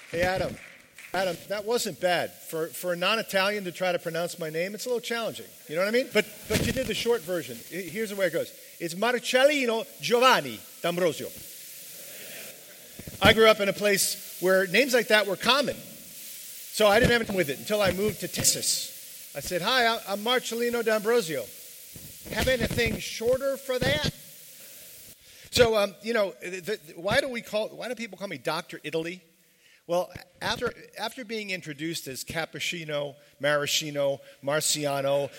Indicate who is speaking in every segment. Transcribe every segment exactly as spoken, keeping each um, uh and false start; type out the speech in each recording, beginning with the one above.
Speaker 1: Hey, Adam. Adam, that wasn't bad. For for a non-Italian to try to pronounce my name, it's a little challenging. You know what I mean? But but you did the short version. Here's the way it goes. It's Marcellino Giovanni D'Ambrosio. I grew up in a place where names like that were common. So I didn't have anything with it until I moved to Texas. I said, hi, I'm Marcellino D'Ambrosio. Have anything shorter for that? So, um, you know, the, the, why do we call, why do people call me Doctor Italy? Well, after after being introduced as Cappuccino, Maraschino, Marciano,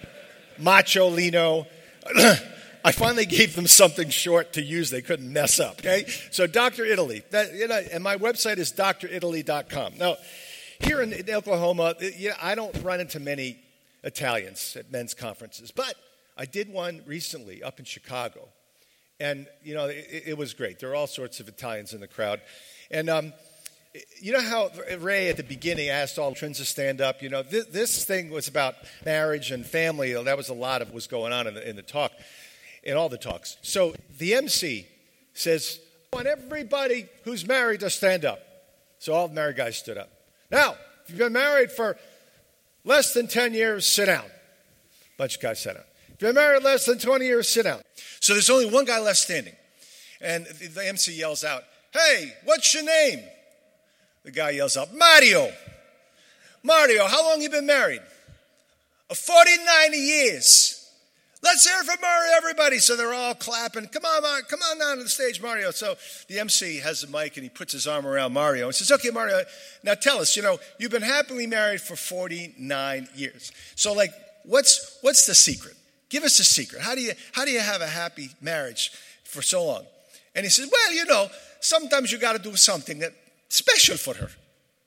Speaker 1: Macholino, I finally gave them something short to use they couldn't mess up, okay? So Doctor Italy, that, you know, and my website is d r italy dot com. Now, here in, in Oklahoma, you know, I don't run into many Italians at men's conferences, but I did one recently up in Chicago. And, you know, it, it was great. There are all sorts of Italians in the crowd. And, um, you know how Ray at the beginning asked all trends to stand up? You know, this, this thing was about marriage and family. That was a lot of what was going on in the, in the talk, in all the talks. So the M C says, I want everybody who's married to stand up. So all the married guys stood up. Now, if you've been married for less than ten years, sit down. A bunch of guys sat down. If you've been married less than twenty years, sit down. So there's only one guy left standing. And the M C yells out, hey, what's your name? The guy yells out, Mario. Mario, how long you been married? forty-nine years. Let's hear it for Mario, everybody. So they're all clapping. Come on, Mario. Come on down to the stage, Mario. So the M C has the mic and he puts his arm around Mario and says, okay, Mario, now tell us, you know, you've been happily married for forty-nine years. So like, what's what's the secret? Give us a secret. How do you how do you have a happy marriage for so long? And he says, well, you know, sometimes you got to do something that special for her.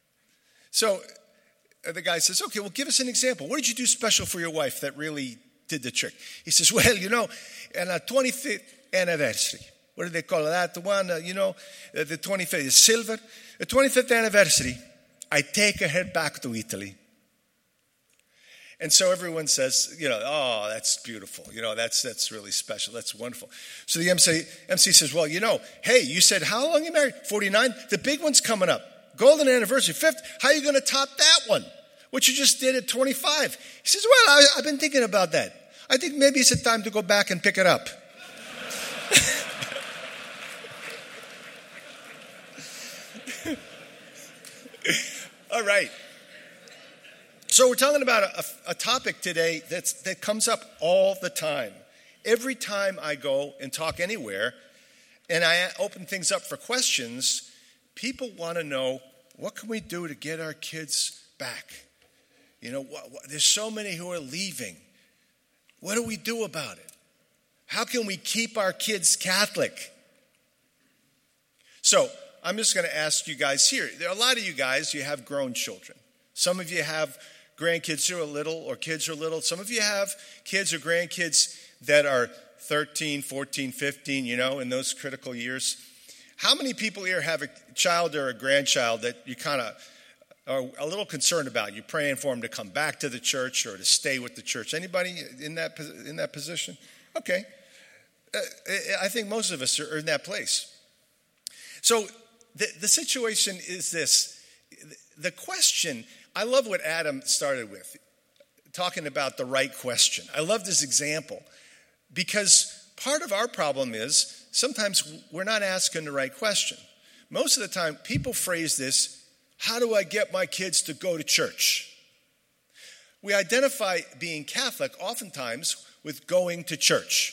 Speaker 1: So the guy says, okay, well, give us an example. What did you do special for your wife that really did the trick? He says, well, you know, on a twenty-fifth anniversary, what do they call that? The one, uh, you know, uh, the twenty-fifth is silver. The twenty-fifth anniversary, I take her back to Italy. And so everyone says, you know, oh, that's beautiful. You know, that's that's really special. That's wonderful. So the M C, M C says, well, you know, hey, you said how long you married? forty-nine? The big one's coming up. Golden anniversary, fifth. How are you going to top that one? What you just did at twenty-five. He says, well, I, I've been thinking about that. I think maybe it's a time to go back and pick it up. All right. So we're talking about a, a topic today that's, that comes up all the time. Every time I go and talk anywhere and I open things up for questions, people want to know, what can we do to get our kids back? You know, what, what, there's so many who are leaving. What do we do about it? How can we keep our kids Catholic? So I'm just going to ask you guys here. There are a lot of you guys, you have grown children. Some of you have grandkids who are little or kids who are little. Some of you have kids or grandkids that are thirteen, fourteen, fifteen, you know, in those critical years. How many people here have a child or a grandchild that you kind of are a little concerned about? You're praying for them to come back to the church or to stay with the church. Anybody in that in that position? Okay. Uh, I think most of us are in that place. So the, the situation is this. The question, I love what Adam started with, talking about the right question. I love this example because part of our problem is sometimes we're not asking the right question. Most of the time, people phrase this, how do I get my kids to go to church? We identify being Catholic oftentimes with going to church.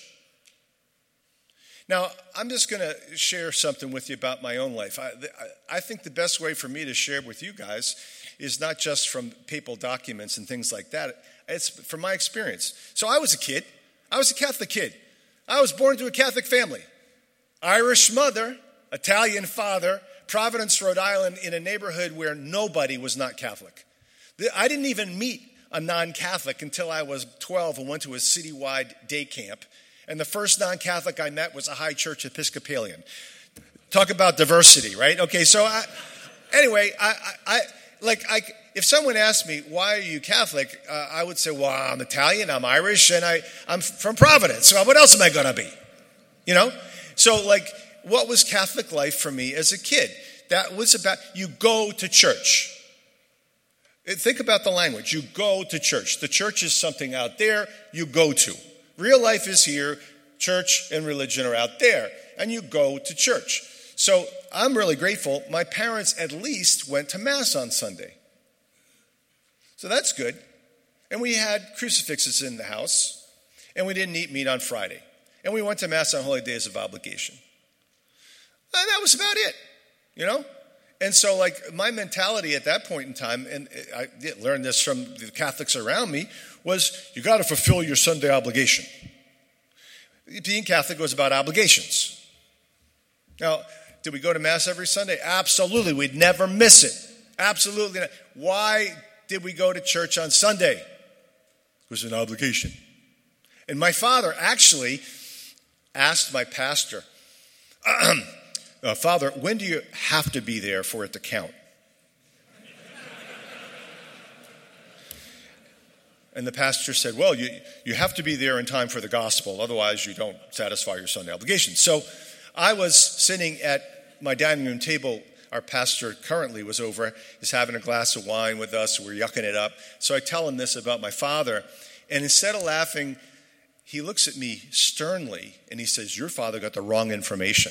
Speaker 1: Now, I'm just going to share something with you about my own life. I, I think the best way for me to share with you guys is not just from papal documents and things like that. It's from my experience. So I was a kid. I was a Catholic kid. I was born into a Catholic family. Irish mother, Italian father, Providence, Rhode Island, in a neighborhood where nobody was not Catholic. I didn't even meet a non-Catholic until I was twelve and went to a citywide day camp. And the first non-Catholic I met was a high church Episcopalian. Talk about diversity, right? Okay, so I, anyway, I, I, I like, I, if someone asked me, why are you Catholic? Uh, I would say, well, I'm Italian, I'm Irish, and I, I'm from Providence. So what else am I going to be? You know? So, like, what was Catholic life for me as a kid? That was about, you go to church. Think about the language. You go to church. The church is something out there you go to. Real life is here. Church and religion are out there. And you go to church. So I'm really grateful. My parents at least went to Mass on Sunday. So that's good. And we had crucifixes in the house. And we didn't eat meat on Friday. And we went to Mass on holy days of obligation. And that was about it, you know? And so, like, my mentality at that point in time, and I learned this from the Catholics around me, was you got to fulfill your Sunday obligation. Being Catholic was about obligations. Now, did we go to Mass every Sunday? Absolutely. We'd never miss it. Absolutely not. Why did we go to church on Sunday? It was an obligation. And my father actually asked my pastor, Uh, Father, when do you have to be there for it to count? And the pastor said, well, you, you have to be there in time for the gospel. Otherwise, you don't satisfy your Sunday obligation. So I was sitting at my dining room table. Our pastor currently was over. He's having a glass of wine with us. We're yucking it up. So I tell him this about my father. And instead of laughing, he looks at me sternly and he says, your father got the wrong information.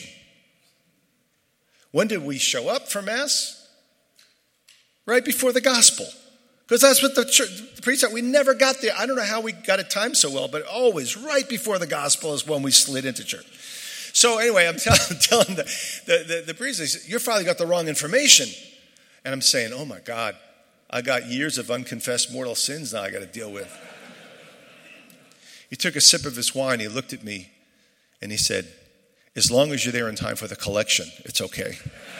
Speaker 1: When did we show up for Mass? Right before the gospel. Because that's what the, church, the priest said. We never got there. I don't know how we got it timed so well, but always right before the gospel is when we slid into church. So anyway, I'm tell, telling the, the, the, the priest, he said, your father got the wrong information. And I'm saying, oh my God, I got years of unconfessed mortal sins now I got to deal with. He took a sip of his wine. He looked at me and he said, as long as you're there in time for the collection, it's okay.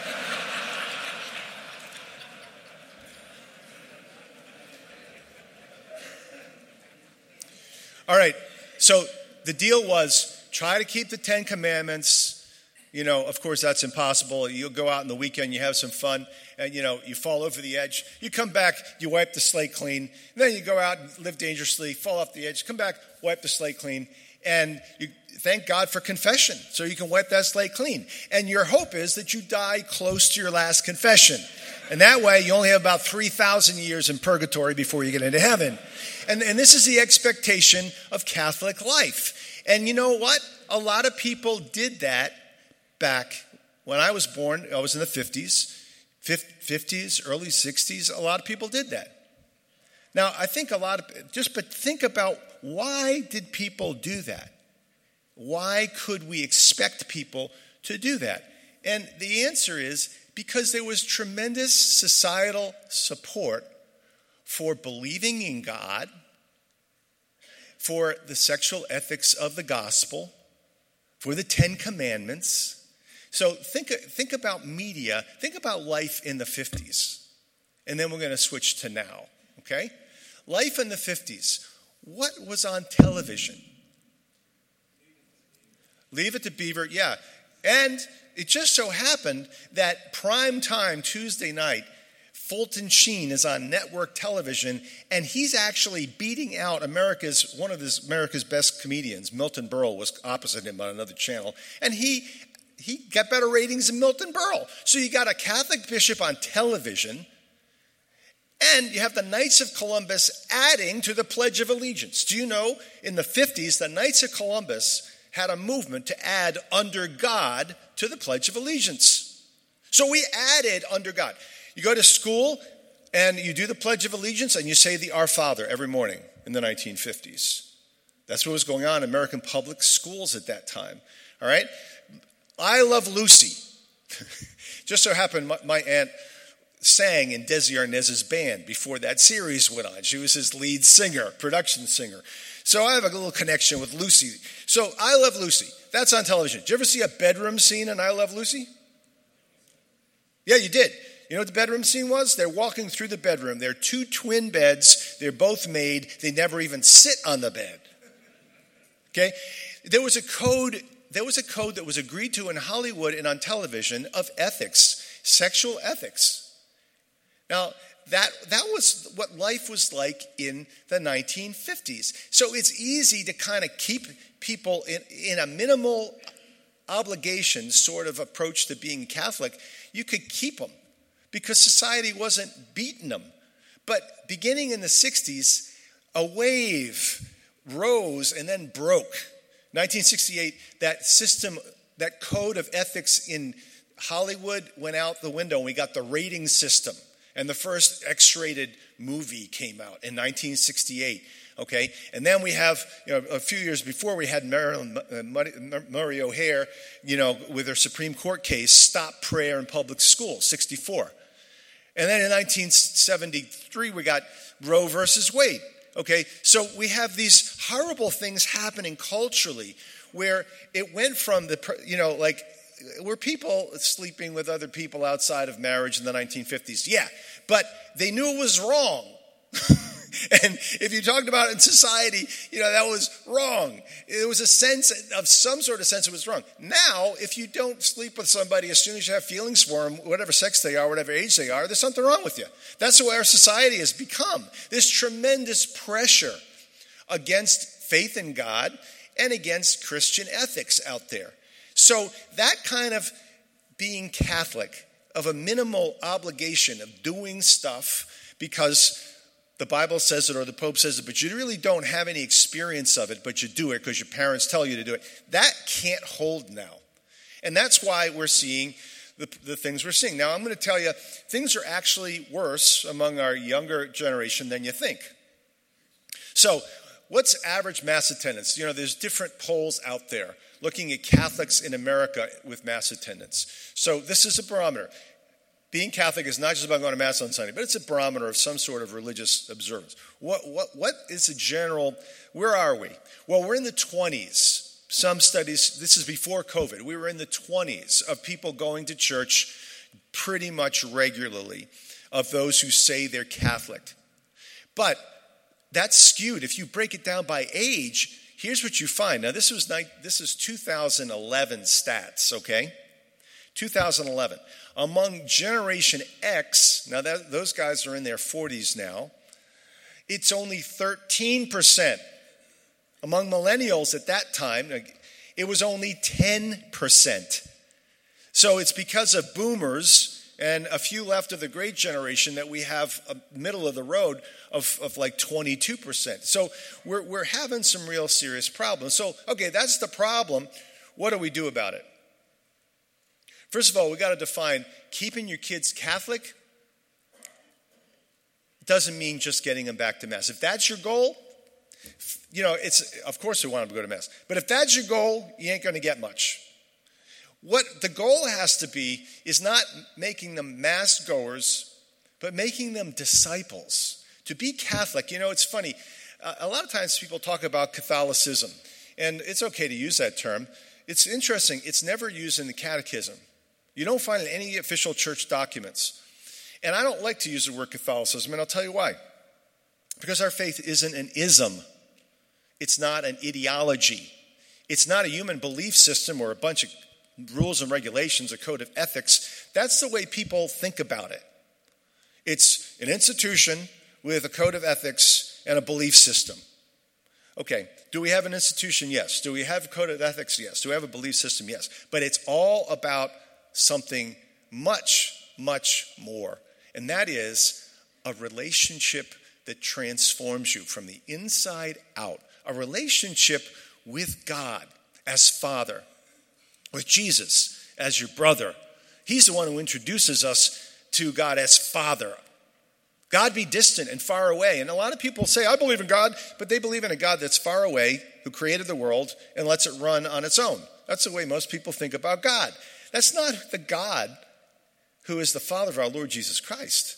Speaker 1: All right, so the deal was try to keep the Ten Commandments. You know, of course, that's impossible. You'll go out on the weekend, you have some fun, and, you know, you fall over the edge. You come back, you wipe the slate clean. And then you go out and live dangerously, fall off the edge, come back, wipe the slate clean. And you thank God for confession, so you can wipe that slate clean. And your hope is that you die close to your last confession. And that way, you only have about three thousand years in purgatory before you get into heaven. And, and this is the expectation of Catholic life. And you know what? A lot of people did that back when I was born. I was in the fifties, fifties, early sixties. A lot of people did that. Now, I think a lot of, just but think about why did people do that? Why could we expect people to do that? And the answer is because there was tremendous societal support for believing in God, for the sexual ethics of the gospel, for the Ten Commandments. So think, think about media, think about life in the fifties. And then we're going to switch to now, okay? Life in the fifties. What was on television? Leave It to Beaver, yeah. And it just so happened that prime time Tuesday night, Fulton Sheen is on network television, and he's actually beating out America's one of his America's best comedians. Milton Berle was opposite him on another channel, and he he got better ratings than Milton Berle. So you got a Catholic bishop on television, and you have the Knights of Columbus adding to the Pledge of Allegiance. Do you know, in the fifties, the Knights of Columbus had a movement to add under God to the Pledge of Allegiance. So we added under God. You go to school and you do the Pledge of Allegiance and you say the Our Father every morning in the nineteen fifties. That's what was going on in American public schools at that time. All right? I Love Lucy. Just so happened my, my aunt sang in Desi Arnaz's band before that series went on. She was his lead singer, production singer. So I have a little connection with Lucy. So I Love Lucy. That's on television. Did you ever see a bedroom scene in I Love Lucy? Yeah, you did. You know what the bedroom scene was? They're walking through the bedroom. They're two twin beds. They're both made. They never even sit on the bed. Okay? There was a code, there was a code that was agreed to in Hollywood and on television of ethics, sexual ethics. Now, That that was what life was like in the nineteen fifties. So it's easy to kind of keep people in, in a minimal obligation sort of approach to being Catholic. you could keep them because society wasn't beating them. But beginning in the sixties, a wave rose and then broke. nineteen sixty-eight, that system, that code of ethics in Hollywood went out the window, and we got the rating system. And the first X-rated movie came out in nineteen sixty-eight. Okay, and then we have, you know, a few years before, we had Marilyn, uh, Murray O'Hair, you know, with her Supreme Court case, Stop Prayer in Public Schools, sixty-four. And then in nineteen seventy-three, we got Roe versus Wade. Okay, so we have these horrible things happening culturally where it went from the, you know, like, were people sleeping with other people outside of marriage in the nineteen fifties? Yeah, but they knew it was wrong. And if you talked about it in society, you know, that was wrong. There was a sense of some sort of sense it was wrong. Now, if you don't sleep with somebody as soon as you have feelings for them, whatever sex they are, whatever age they are, there's something wrong with you. That's the way our society has become. This tremendous pressure against faith in God and against Christian ethics out there. So that kind of being Catholic, of a minimal obligation of doing stuff because the Bible says it or the Pope says it, but you really don't have any experience of it, but you do it because your parents tell you to do it. That can't hold now. And that's why we're seeing the, the things we're seeing. Now, I'm going to tell you, things are actually worse among our younger generation than you think. So, what's average mass attendance? You know, there's different polls out there looking at Catholics in America with mass attendance. So, this is a barometer. Being Catholic is not just about going to Mass on Sunday, but it's a barometer of some sort of religious observance. What, what, what is the general, where are we? Well, we're in the twenties. Some studies, this is before COVID, we were in the twenties of people going to church pretty much regularly, of those who say they're Catholic. But that's skewed. If you break it down by age, here's what you find. Now, this was this is two thousand eleven stats, okay? two thousand eleven. Among Generation X, now that, those guys are in their forties now, it's only thirteen percent. Among millennials at that time, it was only ten percent. So it's because of boomers and a few left of the great generation that we have a middle of the road of, of like twenty-two percent. So we're, we're having some real serious problems. So, okay, that's the problem. What do we do about it? First of all, we got to define keeping your kids Catholic doesn't mean just getting them back to Mass. If that's your goal, you know, it's of course we want them to go to Mass. But if that's your goal, you ain't going to get much. What the goal has to be is not making them Mass goers, but making them disciples. To be Catholic, you know, it's funny. A lot of times people talk about Catholicism, and it's okay to use that term. It's interesting. It's never used in the catechism. You don't find it in any official church documents. And I don't like to use the word Catholicism, and I'll tell you why. Because our faith isn't an ism. It's not an ideology. It's not a human belief system or a bunch of rules and regulations, a code of ethics. That's the way people think about it. It's an institution with a code of ethics and a belief system. Okay, do we have an institution? Yes. Do we have a code of ethics? Yes. Do we have a belief system? Yes. But it's all about something much, much more. And that is a relationship that transforms you from the inside out. A relationship with God as Father, with Jesus as your brother. He's the one who introduces us to God as Father. God be distant and far away. And a lot of people say, I believe in God, but they believe in a God that's far away, who created the world and lets it run on its own. That's the way most people think about God. That's not the God who is the Father of our Lord Jesus Christ.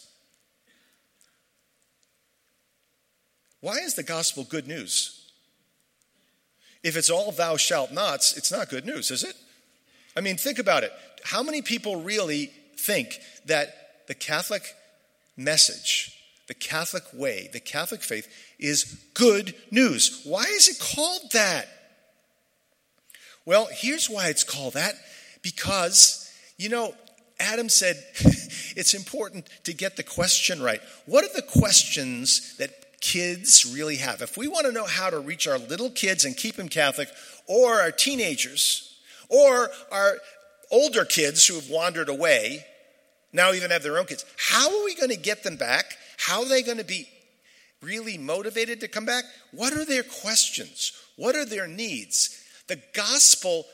Speaker 1: Why is the gospel good news? If it's all thou shalt nots, it's not good news, is it? I mean, think about it. How many people really think that the Catholic message, the Catholic way, the Catholic faith is good news? Why is it called that? Well, here's why it's called that. Because, you know, Adam said it's important to get the question right. What are the questions that kids really have? If we want to know how to reach our little kids and keep them Catholic, or our teenagers, or our older kids who have wandered away, now even have their own kids. How are we going to get them back? How are they going to be really motivated to come back? What are their questions? What are their needs? The gospel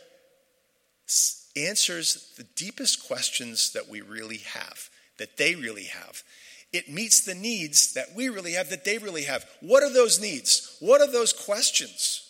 Speaker 1: answers the deepest questions that we really have, that they really have. It meets the needs that we really have, that they really have. What are those needs? What are those questions?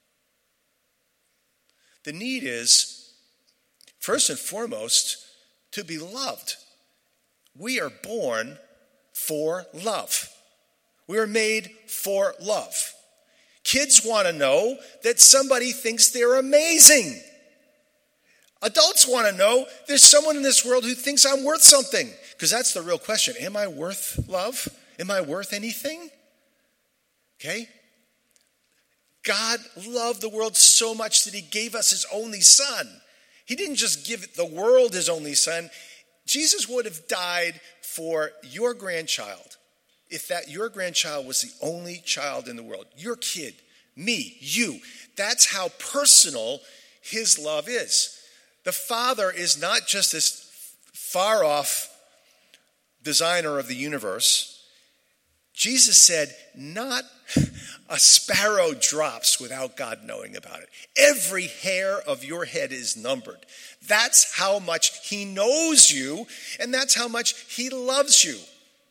Speaker 1: The need is, first and foremost, to be loved. We are born for love. We are made for love. Kids want to know that somebody thinks they're amazing. Adults want to know there's someone in this world who thinks I'm worth something. Because that's the real question. Am I worth love? Am I worth anything? Okay? God loved the world so much that he gave us his only son. He didn't just give the world his only son. Jesus would have died for your grandchild if that your grandchild was the only child in the world. Your kid, me, you. That's how personal his love is. The Father is not just this far off designer of the universe. Jesus said, not a sparrow drops without God knowing about it. Every hair of your head is numbered. That's how much he knows you, and that's how much he loves you.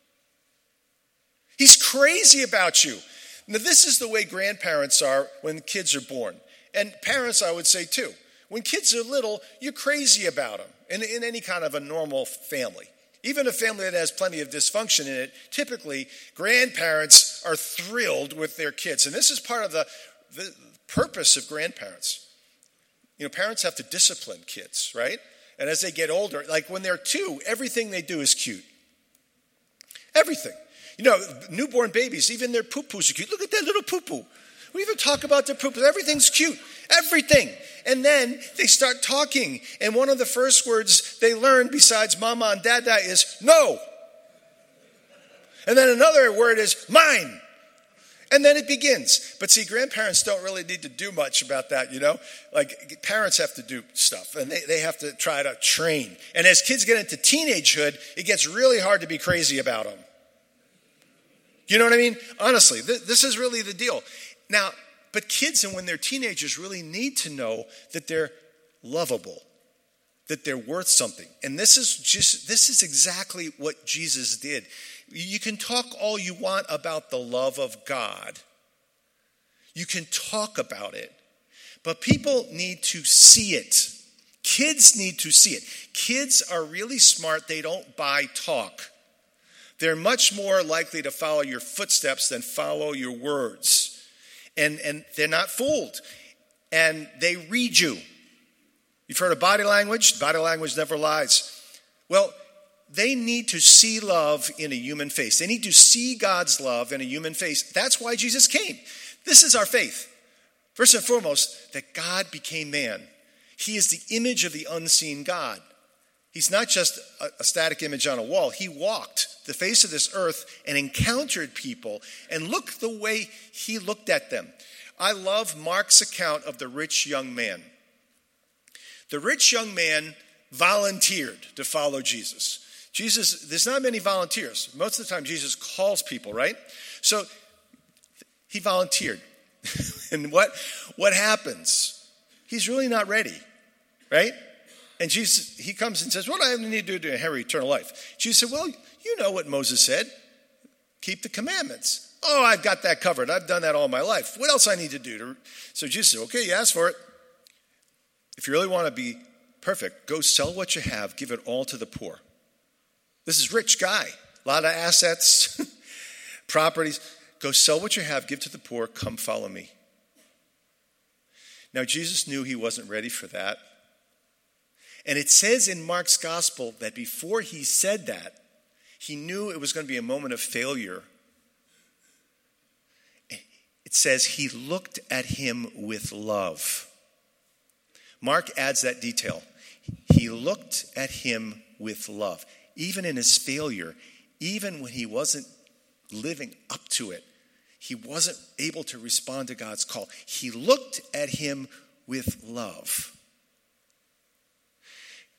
Speaker 1: He's crazy about you. Now, this is the way grandparents are when kids are born. And parents, I would say, too. When kids are little, you're crazy about them in, in any kind of a normal family. Even a family that has plenty of dysfunction in it, typically grandparents are thrilled with their kids. And this is part of the, the purpose of grandparents. You know, parents have to discipline kids, right? And as they get older, like when they're two, everything they do is cute. Everything. You know, newborn babies, even their poo-poos are cute. Look at that little poo-poo. We even talk about their poo-poos. Everything's cute. Everything. And then they start talking. And one of the first words they learn besides mama and dada is no. And then another word is mine. And then it begins. But see, grandparents don't really need to do much about that, you know? Like, parents have to do stuff. And they, they have to try to train. And as kids get into teenagehood, it gets really hard to be crazy about them. You know what I mean? Honestly, th- this is really the deal. Now, but kids, and when they're teenagers, really need to know that they're lovable, that they're worth something. And this is just, this is exactly what Jesus did. You can talk all you want about the love of God. You can talk about it. But people need to see it. Kids need to see it. Kids are really smart. They don't buy talk. They're much more likely to follow your footsteps than follow your words. And, and they're not fooled. And they read you. You've heard of body language? Body language never lies. Well, they need to see love in a human face. They need to see God's love in a human face. That's why Jesus came. This is our faith. First and foremost, that God became man. He is the image of the unseen God. He's not just a, a static image on a wall. He walked the face of this earth and encountered people. And look the way he looked at them. I love Mark's account of the rich young man. The rich young man volunteered to follow Jesus. Jesus, there's not many volunteers. Most of the time, Jesus calls people, right? So he volunteered. And what, what happens? He's really not ready, right? And Jesus, he comes and says, what do I need to do to inherit eternal life? Jesus said, well, you know what Moses said. Keep the commandments. Oh, I've got that covered. I've done that all my life. What else I need to do? To... So Jesus said, okay, you asked for it. If you really want to be perfect, go sell what you have, give it all to the poor. This is rich guy. A lot of assets, properties. Go sell what you have, give to the poor, come follow me. Now, Jesus knew he wasn't ready for that. And it says in Mark's gospel that before he said that, he knew it was going to be a moment of failure. It says he looked at him with love. Mark adds that detail. He looked at him with love. Even in his failure, even when he wasn't living up to it, he wasn't able to respond to God's call. He looked at him with love.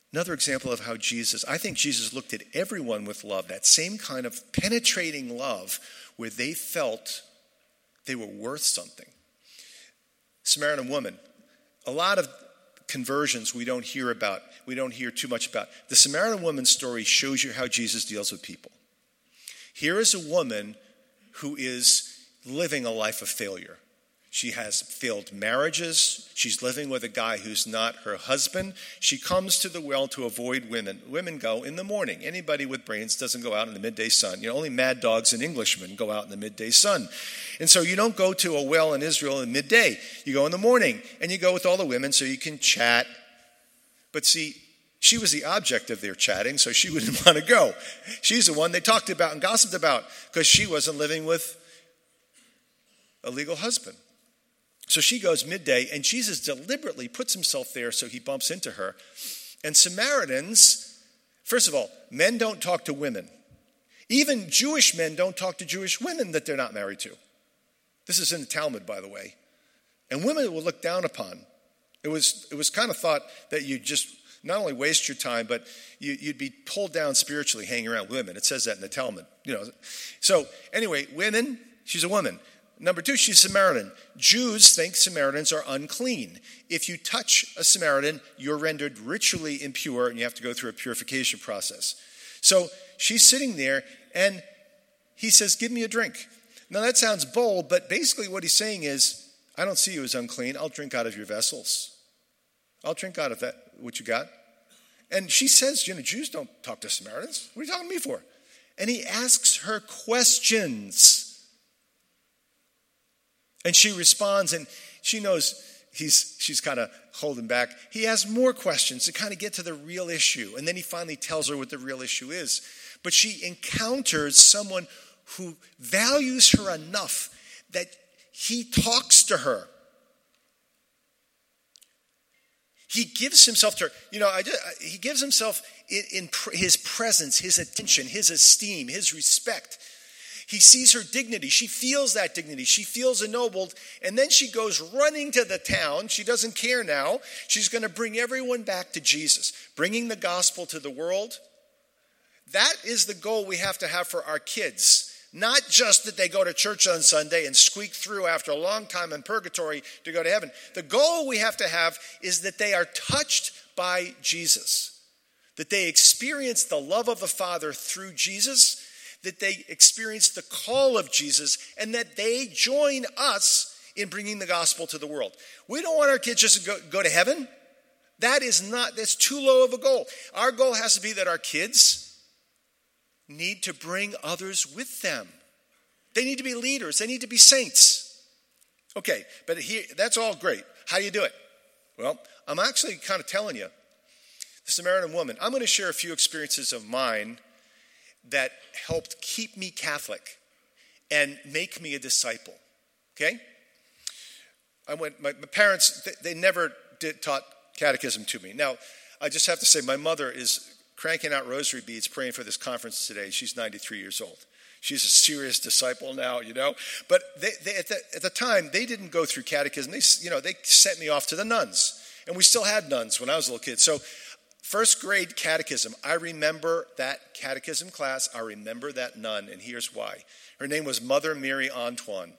Speaker 1: Another example of how Jesus, I think Jesus looked at everyone with love, that same kind of penetrating love where they felt they were worth something. Samaritan woman, a lot of conversions we don't hear about, we don't hear too much about. The Samaritan woman's story shows you how Jesus deals with people. Here is a woman who is living a life of failure. She has failed marriages. She's living with a guy who's not her husband. She comes to the well to avoid women. Women go in the morning. Anybody with brains doesn't go out in the midday sun. You know, only mad dogs and Englishmen go out in the midday sun. And so you don't go to a well in Israel in midday. You go in the morning, and you go with all the women so you can chat. But see, she was the object of their chatting, so she wouldn't want to go. She's the one they talked about and gossiped about because she wasn't living with a legal husband. So she goes midday, and Jesus deliberately puts himself there so he bumps into her. And Samaritans, first of all, men don't talk to women. Even Jewish men don't talk to Jewish women that they're not married to. This is in the Talmud, by the way. And women were looked down upon. It was, it was kind of thought that you'd just not only waste your time, but you, you'd be pulled down spiritually hanging around women. It says that in the Talmud. You know. So anyway, women, she's a woman. Number two, she's Samaritan. Jews think Samaritans are unclean. If you touch a Samaritan, you're rendered ritually impure, and you have to go through a purification process. So she's sitting there, and he says, give me a drink. Now, that sounds bold, but basically what he's saying is, I don't see you as unclean. I'll drink out of your vessels. I'll drink out of that, what you got. And she says, you know, Jews don't talk to Samaritans. What are you talking to me for? And he asks her questions. And she responds, and she knows he's she's kind of holding back. He has more questions to kind of get to the real issue. And then he finally tells her what the real issue is. But she encounters someone who values her enough that he talks to her. He gives himself to her. You know, I just, he gives himself in, in pr- his presence, his attention, his esteem, his respect. He sees her dignity. She feels that dignity. She feels ennobled. And then she goes running to the town. She doesn't care now. She's going to bring everyone back to Jesus, bringing the gospel to the world. That is the goal we have to have for our kids. Not just that they go to church on Sunday and squeak through after a long time in purgatory to go to heaven. The goal we have to have is that they are touched by Jesus, that they experience the love of the Father through Jesus, that they experience the call of Jesus, and that they join us in bringing the gospel to the world. We don't want our kids just to go, go to heaven. That is not, that's too low of a goal. Our goal has to be that our kids need to bring others with them. They need to be leaders. They need to be saints. Okay, but here, that's all great. How do you do it? Well, I'm actually kind of telling you, the Samaritan woman, I'm going to share a few experiences of mine that helped keep me Catholic and make me a disciple. Okay? I went, my, my parents, they, they never did taught catechism to me. Now, I just have to say, my mother is cranking out rosary beads, praying for this conference today. She's ninety-three years old. She's a serious disciple now, you know. But they, they, at, the, at the time, they didn't go through catechism. They, you know, they sent me off to the nuns. And we still had nuns when I was a little kid. So first grade catechism, I remember that catechism class. I remember that nun, and here's why. Her name was Mother Mary Antoine.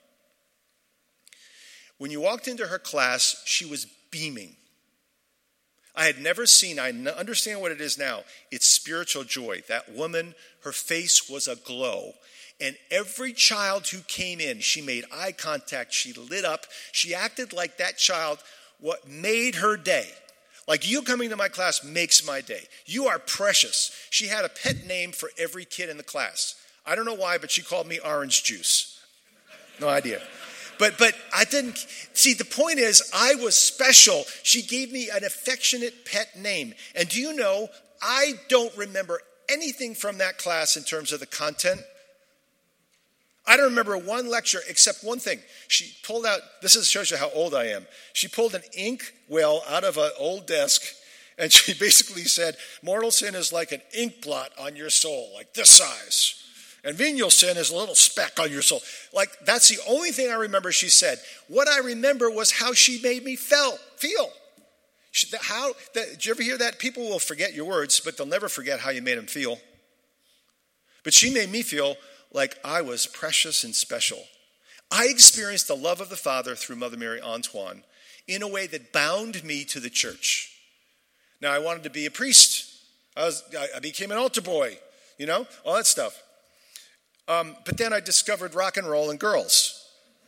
Speaker 1: When you walked into her class, she was beaming. I had never seen, I understand what it is now. It's spiritual joy. That woman, her face was aglow. And every child who came in, she made eye contact. She lit up. She acted like that child, what made her day. Like you coming to my class makes my day. You are precious. She had a pet name for every kid in the class. I don't know why, but she called me Orange Juice. No idea. But but I didn't, see, the point is, I was special. She gave me an affectionate pet name. And do you know, I don't remember anything from that class in terms of the content. I don't remember one lecture except one thing. She pulled out, this is, shows you how old I am. She pulled an ink well out of an old desk, and she basically said, mortal sin is like an ink blot on your soul, like this size. And venial sin is a little speck on your soul. Like, that's the only thing I remember she said. What I remember was how she made me felt, feel. How, that, did you ever hear that? People will forget your words, but they'll never forget how you made them feel. But she made me feel like I was precious and special. I experienced the love of the Father through Mother Mary Antoine in a way that bound me to the church. Now, I wanted to be a priest. I, was, I became an altar boy, you know, all that stuff. Um, but then I discovered rock and roll and girls.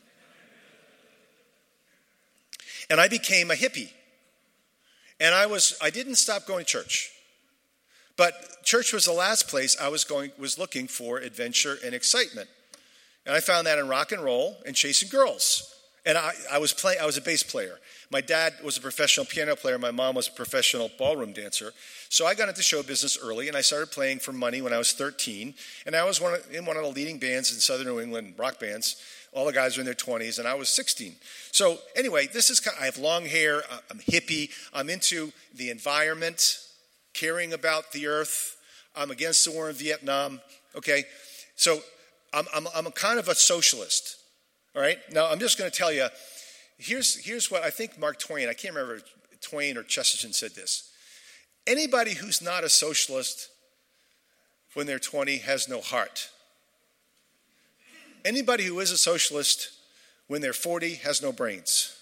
Speaker 1: And I became a hippie. And I was I didn't stop going to church. But church was the last place I was going was looking for adventure and excitement. And I found that in rock and roll and chasing girls. And I, I was play, I was a bass player. My dad was a professional piano player. My mom was a professional ballroom dancer. So I got into show business early, and I started playing for money when I was thirteen. And I was one of, in one of the leading bands in Southern New England, rock bands. All the guys were in their twenties, and I was sixteen. So anyway, this is kind of, I have long hair. I'm hippie. I'm into the environment, caring about the earth. I'm against the war in Vietnam. Okay, so I'm I'm, I'm a kind of a socialist. All right. Now I'm just going to tell you. Here's here's what I think Mark Twain. I can't remember if Twain or Chesterton said this. Anybody who's not a socialist when they're twenty has no heart. Anybody who is a socialist when they're forty has no brains.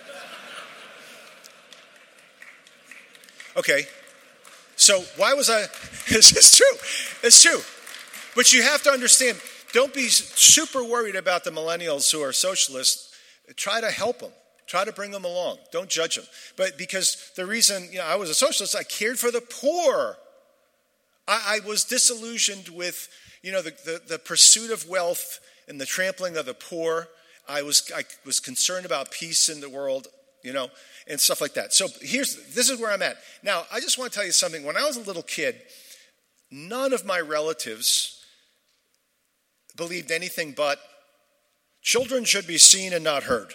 Speaker 1: Okay, so why was I, it's, it's true, it's true. But you have to understand, don't be super worried about the millennials who are socialists. Try to help them. Try to bring them along. Don't judge them. But because the reason, you know, I was a socialist, I cared for the poor. I, I was disillusioned with, you know, the, the, the pursuit of wealth and the trampling of the poor. I was I was concerned about peace in the world, you know, and stuff like that. So here's this is where I'm at. Now, I just want to tell you something. When I was a little kid, none of my relatives believed anything but children should be seen and not heard.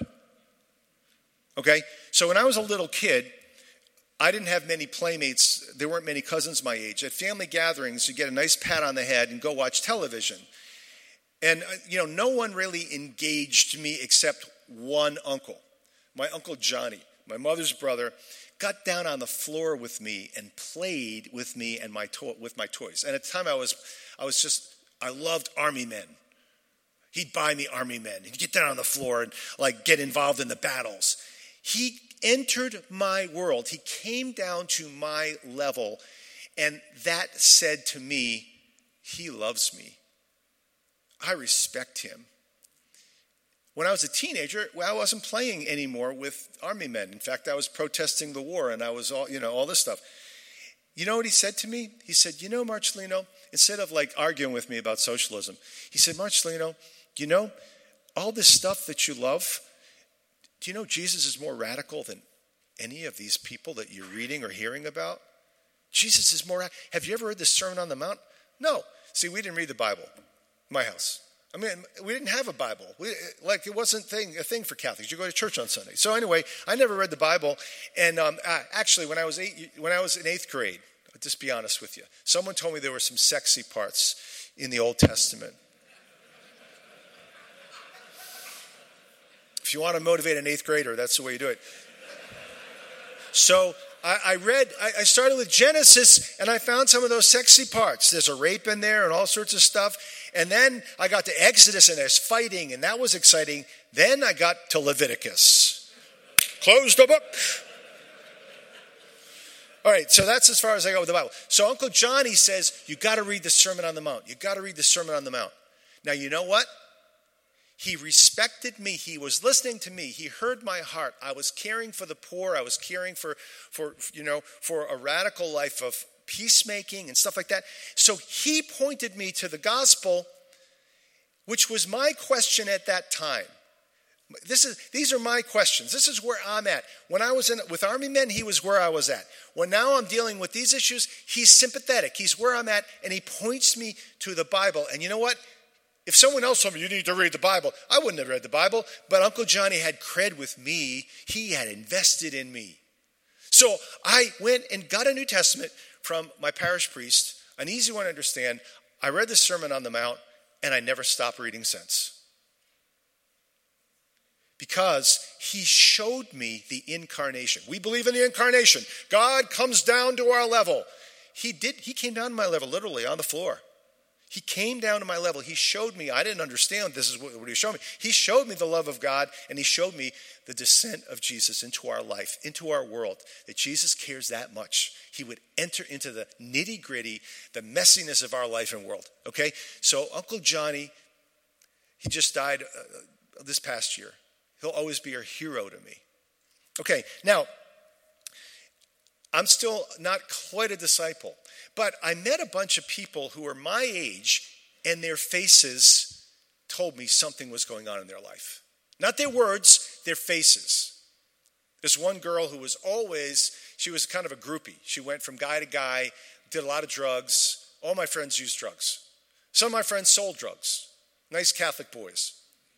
Speaker 1: Okay? So when I was a little kid, I didn't have many playmates. There weren't many cousins my age. At family gatherings, you get a nice pat on the head and go watch television. And, you know, no one really engaged me except one uncle. My Uncle Johnny, my mother's brother, got down on the floor with me and played with me and my to- with my toys. And at the time I was, I was just, I loved Army men. He'd buy me Army men. He'd get down on the floor and like get involved in the battles. He entered my world. He came down to my level, and that said to me, he loves me. I respect him. When I was a teenager, well, I wasn't playing anymore with Army men. In fact, I was protesting the war, and I was all, you know, all this stuff. You know what he said to me? He said, you know, Marcellino, instead of like arguing with me about socialism, he said, Marcellino, you know, all this stuff that you love, do you know Jesus is more radical than any of these people that you're reading or hearing about? Jesus is more, have you ever read the Sermon on the Mount? No. See, we didn't read the Bible in my house. I mean, we didn't have a Bible. We, like, it wasn't thing, a thing for Catholics. You go to church on Sunday. So anyway, I never read the Bible. And um, actually, when I was eight, when I was in eighth grade, I'll just be honest with you, someone told me there were some sexy parts in the Old Testament. If you want to motivate an eighth grader, that's the way you do it. So I, I read, I, I started with Genesis, and I found some of those sexy parts. There's a rape in there and all sorts of stuff. And then I got to Exodus, and there's fighting, and that was exciting. Then I got to Leviticus. Close the book. All right, so that's as far as I go with the Bible. So Uncle Johnny says, you got to read the Sermon on the Mount. You got to read the Sermon on the Mount. Now, you know what? He respected me. He was listening to me. He heard my heart. I was caring for the poor. I was caring for, for you know, for a radical life of peacemaking and stuff like that. So he pointed me to the gospel, which was my question at that time. This is these are my questions. This is where I'm at. When I was in with Army men, he was where I was at. When now I'm dealing with these issues, he's sympathetic. He's where I'm at, and he points me to the Bible. And you know what? If someone else told me, you need to read the Bible, I wouldn't have read the Bible, but Uncle Johnny had cred with me. He had invested in me. So I went and got a New Testament from my parish priest, an easy one to understand. I read the Sermon on the Mount, and I never stopped reading since. because he showed me the incarnation. We believe in the incarnation. God comes down to our level. He did. He came down to my level, literally, on the floor. He came down to my level. He showed me. I didn't understand this is what, what he showed me. He showed me the love of God, and he showed me the descent of Jesus into our life, into our world, that Jesus cares that much. He would enter into the nitty-gritty, the messiness of our life and world. Okay? So Uncle Johnny, he just died uh, this past year. He'll always be a hero to me. Okay, now, I'm still not quite a disciple, but I met a bunch of people who were my age, and their faces told me something was going on in their life. Not their words, their faces. There's one girl who was always, she was kind of a groupie. She went from guy to guy, did a lot of drugs. All my friends used drugs. Some of my friends sold drugs. Nice Catholic boys.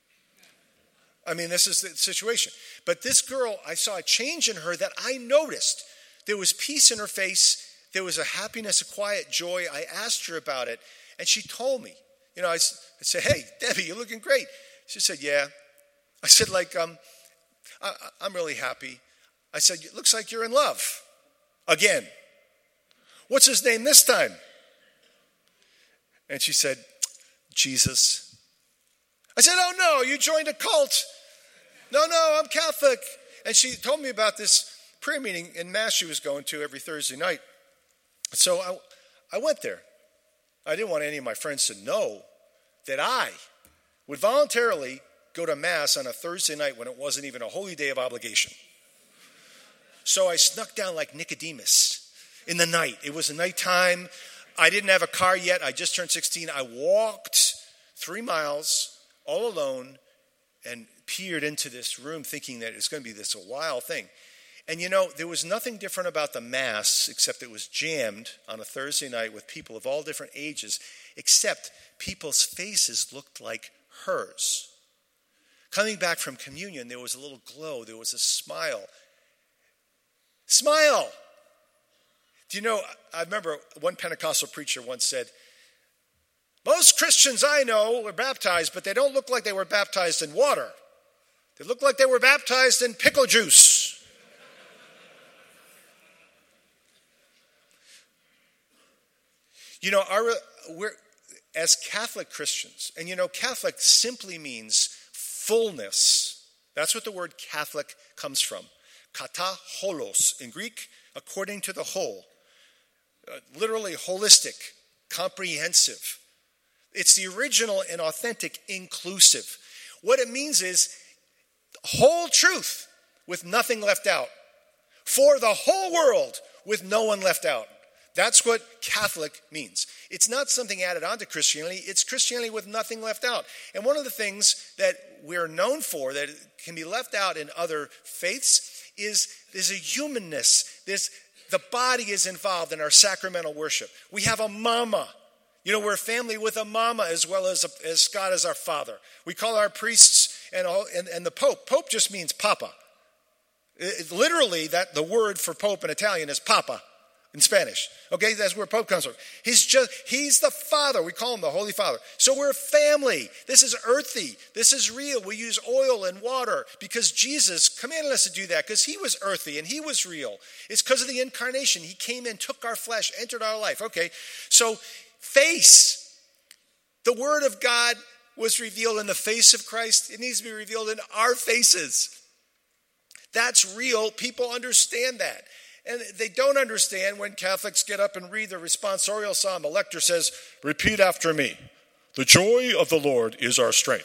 Speaker 1: I mean, this is the situation. But this girl, I saw a change in her that I noticed. There was peace in her face. There was a happiness, a quiet joy. I asked her about it, and she told me. You know, I, I said, hey, Debbie, you're looking great. She said, yeah. I said, like, um, I, I'm really happy. I said, it looks like you're in love. Again. What's his name this time? And she said, Jesus. I said, oh, no, you joined a cult. No, no, I'm Catholic. And she told me about this prayer meeting in Mass she was going to every Thursday night. So I, I went there. I didn't want any of my friends to know that I would voluntarily go to Mass on a Thursday night when it wasn't even a holy day of obligation. So I snuck down like Nicodemus in the night. It was a nighttime. I didn't have a car yet. I just turned sixteen. I walked three miles all alone and peered into this room thinking that it was going to be this a wild thing. And you know, there was nothing different about the Mass except it was jammed on a Thursday night with people of all different ages, except people's faces looked like hers. Coming back from communion, there was a little glow. There was a smile. Smile! Do you know, I remember one Pentecostal preacher once said, most Christians I know were baptized, but they don't look like they were baptized in water. They look like they were baptized in pickle juice. You know, our, we're, as Catholic Christians, and you know, Catholic simply means fullness. That's what the word Catholic comes from. Kata holos in Greek, according to the whole. Uh, literally holistic, comprehensive. It's the original and authentic inclusive. What it means is whole truth with nothing left out. For the whole world with no one left out. That's what Catholic means. It's not something added onto Christianity. It's Christianity with nothing left out. And one of the things that we're known for that can be left out in other faiths is there's a humanness. There's, the body is involved in our sacramental worship. We have a mama. You know, we're a family with a mama as well as, a, as God as our father. We call our priests and, all, and, and the Pope. Pope just means papa. It, literally, that the word for Pope in Italian is papa. In Spanish. Okay, that's where Pope comes from. He's just, he's the Father. We call him the Holy Father. So we're a family. This is earthy. This is real. We use oil and water because Jesus commanded us to do that because he was earthy and he was real. It's because of the incarnation. He came in, took our flesh, entered our life. Okay, so face. The Word of God was revealed in the face of Christ. It needs to be revealed in our faces. That's real. People understand that. And they don't understand when Catholics get up and read the responsorial psalm. The lector says, repeat after me. The joy of the Lord is our strength.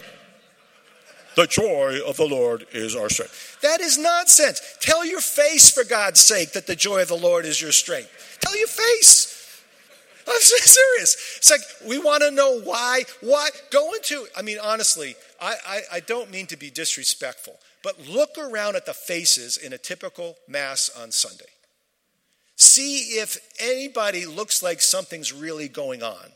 Speaker 1: The joy of the Lord is our strength. That is nonsense. Tell your face, for God's sake, that the joy of the Lord is your strength. Tell your face. I'm serious. It's like, we want to know why. Why? Go into, I mean, honestly, I, I, I don't mean to be disrespectful, but look around at the faces in a typical Mass on Sunday. See if anybody looks like something's really going on.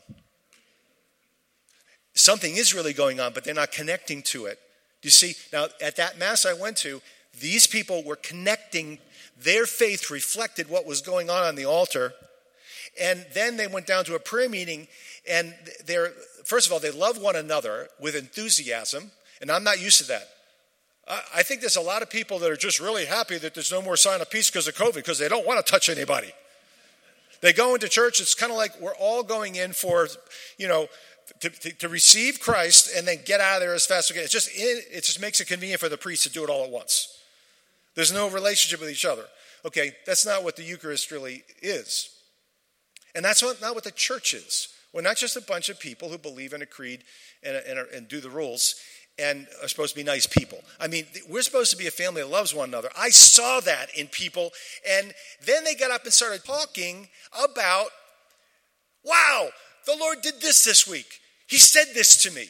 Speaker 1: Something is really going on, but they're not connecting to it. You see, now at that Mass I went to, these people were connecting. Their faith reflected what was going on on the altar. And then they went down to a prayer meeting, and they're, first of all, they love one another with enthusiasm, and I'm not used to that. I, I think there's a lot of people that are just really happy that there's no more sign of peace because of COVID because they don't want to touch anybody. They go into church, it's kind of like we're all going in for, you know, to, to, to receive Christ and then get out of there as fast as we can. It's just, it, it just makes it convenient for the priest to do it all at once. There's no relationship with each other. Okay, that's not what the Eucharist really is. And that's not, not what the church is. We're not just a bunch of people who believe in a creed and, and, and do the rules and are supposed to be nice people. I mean, we're supposed to be a family that loves one another. I saw that in people. And then they got up and started talking about, wow, the Lord did this this week. He said this to me.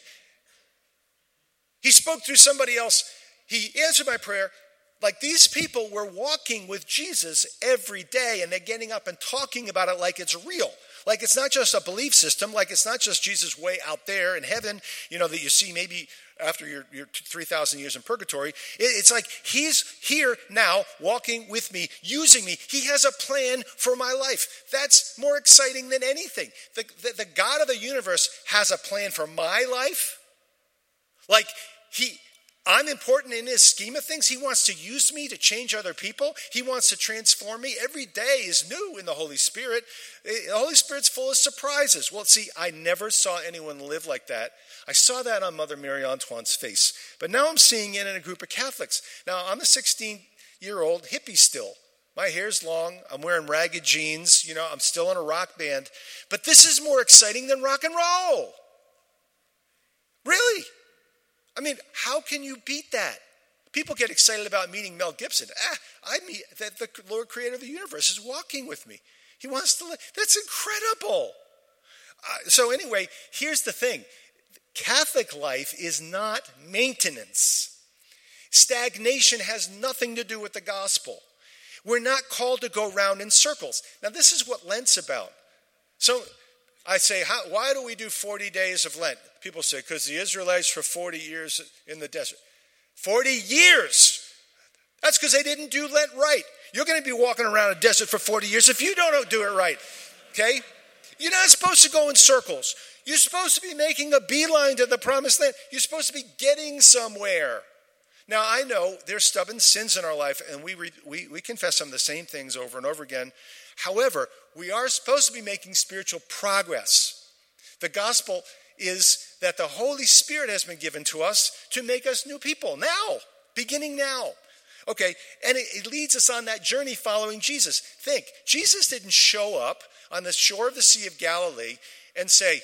Speaker 1: He spoke through somebody else. He answered my prayer. Like these people were walking with Jesus every day, and they're getting up and talking about it like it's real. Like it's not just a belief system. Like it's not just Jesus way out there in heaven, you know, that you see maybe after your, your three thousand years in purgatory. It, it's like he's here now walking with me, using me. He has a plan for my life. That's more exciting than anything. The, the, the God of the universe has a plan for my life. Like he... I'm important in his scheme of things. He wants to use me to change other people. He wants to transform me. Every day is new in the Holy Spirit. The Holy Spirit's full of surprises. Well, see, I never saw anyone live like that. I saw that on Mother Mary Antoine's face. But now I'm seeing it in a group of Catholics. Now, I'm a sixteen-year-old hippie still. My hair's long. I'm wearing ragged jeans. You know, I'm still in a rock band. But this is more exciting than rock and roll. Really? I mean, how can you beat that? People get excited about meeting Mel Gibson. Ah, I meet that the Lord Creator of the universe is walking with me. He wants to live. That's incredible. Uh, so anyway, here's the thing. Catholic life is not maintenance. Stagnation has nothing to do with the gospel. We're not called to go round in circles. Now, this is what Lent's about. So I say, how, why do we do forty days of Lent? People say, because the Israelites for forty years in the desert. forty years! That's because they didn't do Lent right. You're going to be walking around a desert for forty years if you don't do it right. Okay? You're not supposed to go in circles. You're supposed to be making a beeline to the promised land. You're supposed to be getting somewhere. Now, I know there's stubborn sins in our life, and we, re, we, we confess some of the same things over and over again. However, we are supposed to be making spiritual progress. The gospel is that the Holy Spirit has been given to us to make us new people now, beginning now. Okay, and it, it leads us on that journey following Jesus. Think, Jesus didn't show up on the shore of the Sea of Galilee and say,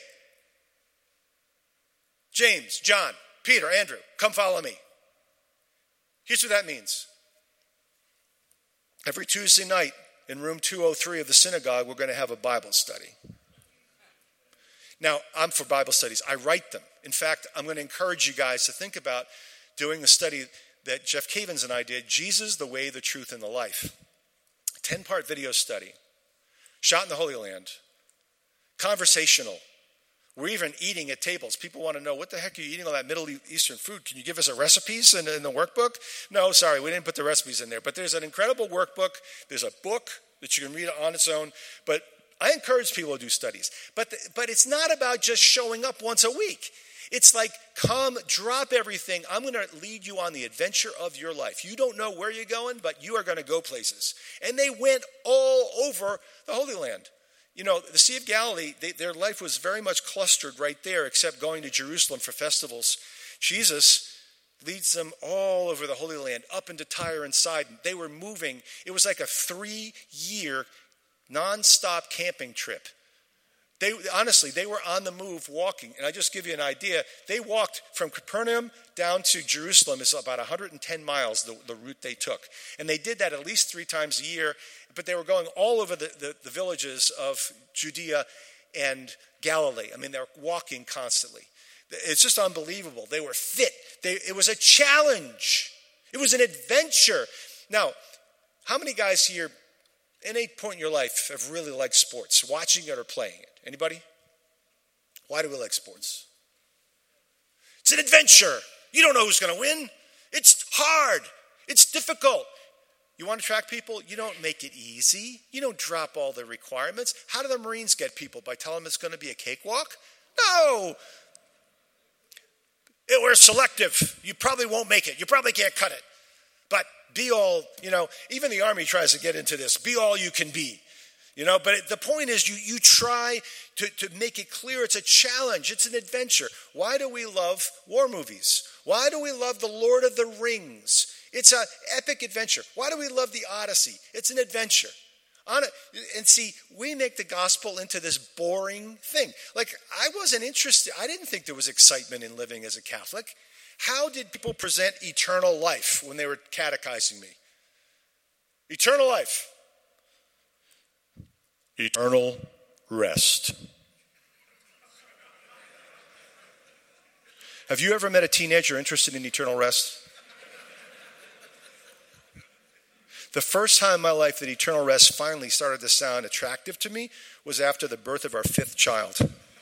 Speaker 1: James, John, Peter, Andrew, come follow me. Here's what that means. Every Tuesday night in room two oh three of the synagogue, we're going to have a Bible study. Now, I'm for Bible studies. I write them. In fact, I'm going to encourage you guys to think about doing the study that Jeff Cavins and I did, Jesus, the Way, the Truth, and the Life. ten-part video study. Shot in the Holy Land. Conversational. We're even eating at tables. People want to know, what the heck are you eating all that Middle Eastern food? Can you give us a recipes in, in the workbook? No, sorry, we didn't put the recipes in there. But there's an incredible workbook. There's a book that you can read on its own. But I encourage people to do studies. But, the, but it's not about just showing up once a week. It's like, come, drop everything. I'm going to lead you on the adventure of your life. You don't know where you're going, but you are going to go places. And they went all over the Holy Land. You know, the Sea of Galilee, they, their life was very much clustered right there, except going to Jerusalem for festivals. Jesus leads them all over the Holy Land, up into Tyre and Sidon. They were moving. It was like a three-year nonstop camping trip. They honestly, they were on the move walking. And I just give you an idea. They walked from Capernaum down to Jerusalem. It's about one hundred ten miles, the, the route they took. And they did that at least three times a year. But they were going all over the, the, the villages of Judea and Galilee. I mean, they were walking constantly. It's just unbelievable. They were fit. They, it was a challenge. It was an adventure. Now, how many guys here, at any point in your life, have really liked sports, watching it or playing it? Anybody? Why do we like sports? It's an adventure. You don't know who's going to win. It's hard. It's difficult. You want to attract people? You don't make it easy. You don't drop all the requirements. How do the Marines get people? By telling them it's going to be a cakewalk? No. It, we're selective. You probably won't make it. You probably can't cut it. But be all, you know, even the Army tries to get into this. Be all you can be. You know, but it, the point is you, you try to, to make it clear it's a challenge. It's an adventure. Why do we love war movies? Why do we love The Lord of the Rings? It's an epic adventure. Why do we love The Odyssey? It's an adventure. On a, and see, we make the gospel into this boring thing. Like, I wasn't interested. I didn't think there was excitement in living as a Catholic. How did people present eternal life when they were catechizing me? Eternal life. Eternal rest. Have you ever met a teenager interested in eternal rest? The first time in my life that eternal rest finally started to sound attractive to me was after the birth of our fifth child.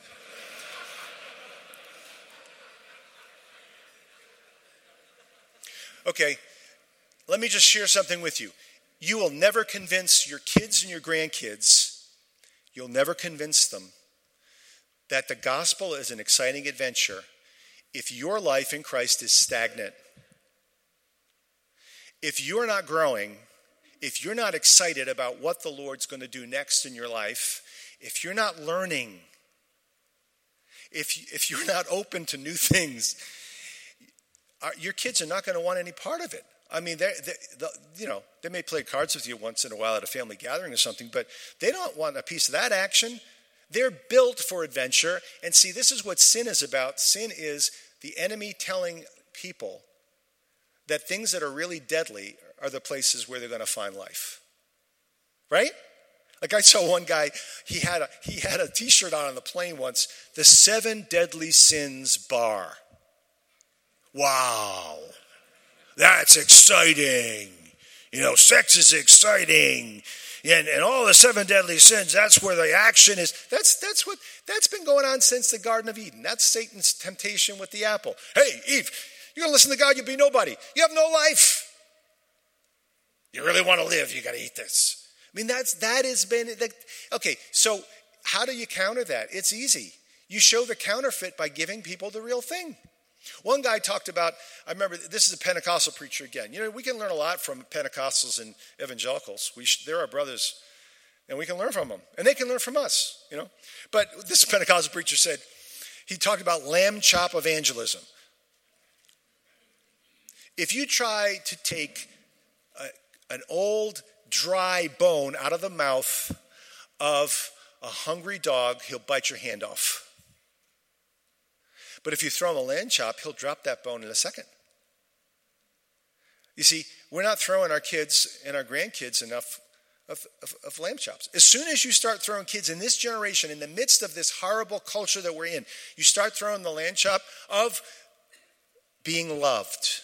Speaker 1: Okay, let me just share something with you. You will never convince your kids and your grandkids, you'll never convince them that the gospel is an exciting adventure if your life in Christ is stagnant. If you're not growing, if you're not excited about what the Lord's going to do next in your life, if you're not learning, if, if you're not open to new things, your kids are not going to want any part of it. I mean, they, they, you know, they may play cards with you once in a while at a family gathering or something, but they don't want a piece of that action. They're built for adventure. And see, this is what sin is about. Sin is the enemy telling people that things that are really deadly are the places where they're going to find life. Right? Like I saw one guy, he had a, he had a t-shirt on on the plane once, the Seven Deadly Sins Bar. Wow. That's exciting. You know, sex is exciting. And, and all the seven deadly sins, that's where the action is. That's that's what that's been going on since the Garden of Eden. That's Satan's temptation with the apple. Hey, Eve, you're gonna listen to God, you'll be nobody. You have no life. You really want to live, you gotta eat this. I mean, that's that has been okay, so how do you counter that? It's easy. You show the counterfeit by giving people the real thing. One guy talked about, I remember, this is a Pentecostal preacher again. You know, we can learn a lot from Pentecostals and evangelicals. We sh- they're our brothers, and we can learn from them. And they can learn from us, you know. But this Pentecostal preacher said, he talked about lamb chop evangelism. If you try to take a, an old, dry bone out of the mouth of a hungry dog, he'll bite your hand off. But if you throw him a lamb chop, he'll drop that bone in a second. You see, we're not throwing our kids and our grandkids enough of, of, of lamb chops. As soon as you start throwing kids in this generation, in the midst of this horrible culture that we're in, you start throwing the lamb chop of being loved.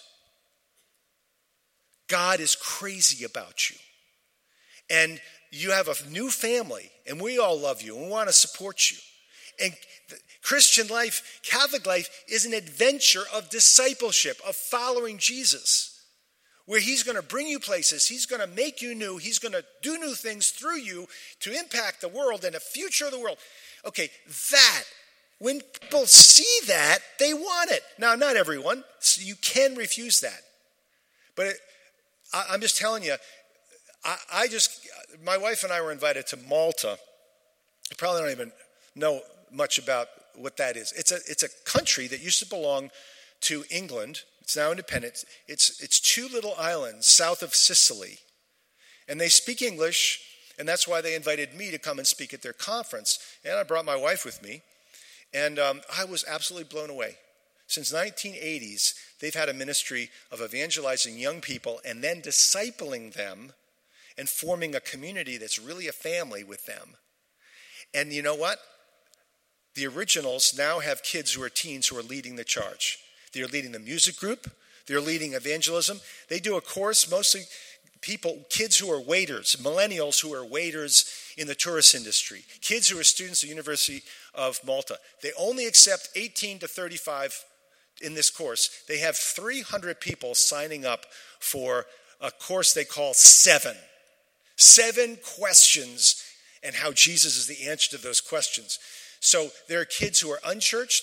Speaker 1: God is crazy about you. And you have a new family, and we all love you, and we want to support you. And Christian life, Catholic life, is an adventure of discipleship, of following Jesus, where he's going to bring you places, he's going to make you new, he's going to do new things through you to impact the world and the future of the world. Okay, that, when people see that, they want it. Now, not everyone, so you can refuse that. But it, I, I'm just telling you, I, I just, my wife and I were invited to Malta. You probably don't even know much about what that is. It's a it's a country that used to belong to England. It's now independent. It's it's two little islands south of Sicily. And they speak English, and that's why they invited me to come and speak at their conference. And I brought my wife with me. And um, I was absolutely blown away. Since nineteen eighties, they've had a ministry of evangelizing young people and then discipling them and forming a community that's really a family with them. And you know what? The originals now have kids who are teens who are leading the charge. They're leading the music group. They're leading evangelism. They do a course, mostly people, kids who are waiters, millennials who are waiters in the tourist industry, kids who are students at the University of Malta. They only accept eighteen to thirty-five in this course. They have three hundred people signing up for a course they call Seven. Seven questions and how Jesus is the answer to those questions. So there are kids who are unchurched,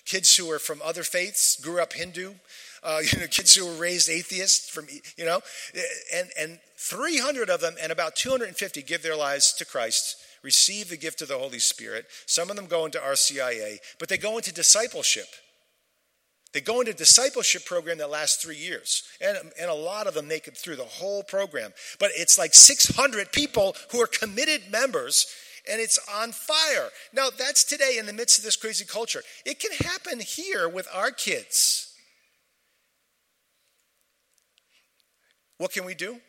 Speaker 1: kids who are from other faiths, grew up Hindu, uh, you know, kids who were raised atheists, from you know, and and three hundred of them, and about two hundred fifty give their lives to Christ, receive the gift of the Holy Spirit. Some of them go into R C I A, but they go into discipleship. They go into a discipleship program that lasts three years. And, and a lot of them make it through the whole program. But it's like six hundred people who are committed members, and it's on fire. Now, that's today in the midst of this crazy culture. It can happen here with our kids. What can we do?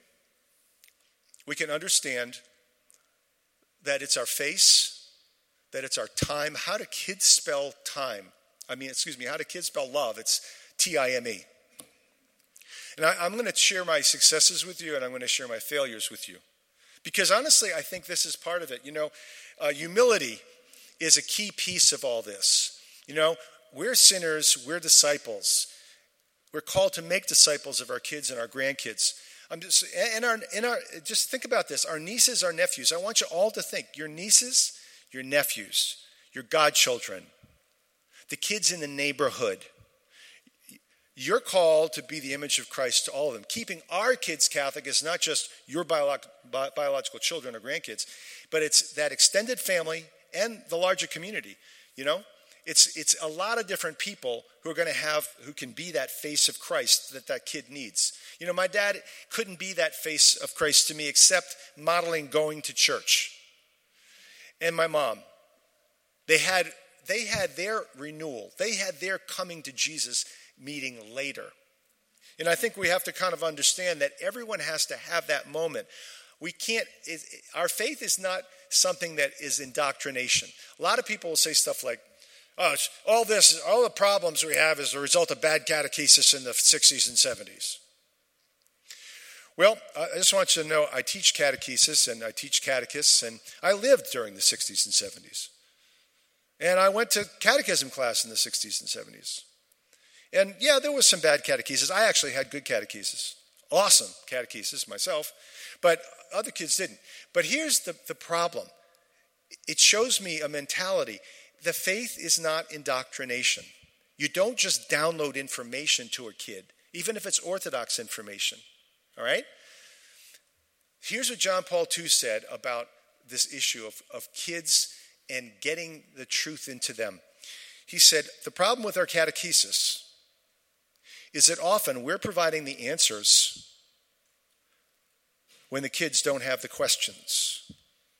Speaker 1: We can understand that it's our face, that it's our time. How do kids spell time? I mean, excuse me, how do kids spell love? It's T I M E. And I, I'm going to share my successes with you, and I'm going to share my failures with you. Because honestly, I think this is part of it. You know, uh, humility is a key piece of all this. You know, we're sinners, we're disciples. We're called to make disciples of our kids and our grandkids. I'm just, and our, and our, just think about this. Our nieces, our nephews. I want you all to think. Your nieces, your nephews, your godchildren, the kids in the neighborhood. You're called to be the image of Christ to all of them. Keeping our kids Catholic is not just your biolog- bi- biological children or grandkids, but it's that extended family and the larger community, you know? It's it's a lot of different people who are going to have, who can be that face of Christ that that kid needs. You know, my dad couldn't be that face of Christ to me except modeling going to church. And my mom, they had they had their renewal. They had their coming to Jesus meeting later. And I think we have to kind of understand that everyone has to have that moment. We can't, it, our faith is not something that is indoctrination. A lot of people will say stuff like, oh, all this, all the problems we have is a result of bad catechesis in the sixties and seventies. Well, I just want you to know I teach catechesis and I teach catechists, and I lived during the sixties and seventies. And I went to catechism class in the sixties and seventies. And yeah, there was some bad catechesis. I actually had good catechesis. Awesome catechesis myself. But other kids didn't. But here's the, the problem. It shows me a mentality. The faith is not indoctrination. You don't just download information to a kid, even if it's orthodox information. All right? Here's what John Paul the Second said about this issue of, of kids and getting the truth into them. He said, the problem with our catechesis is that often we're providing the answers when the kids don't have the questions.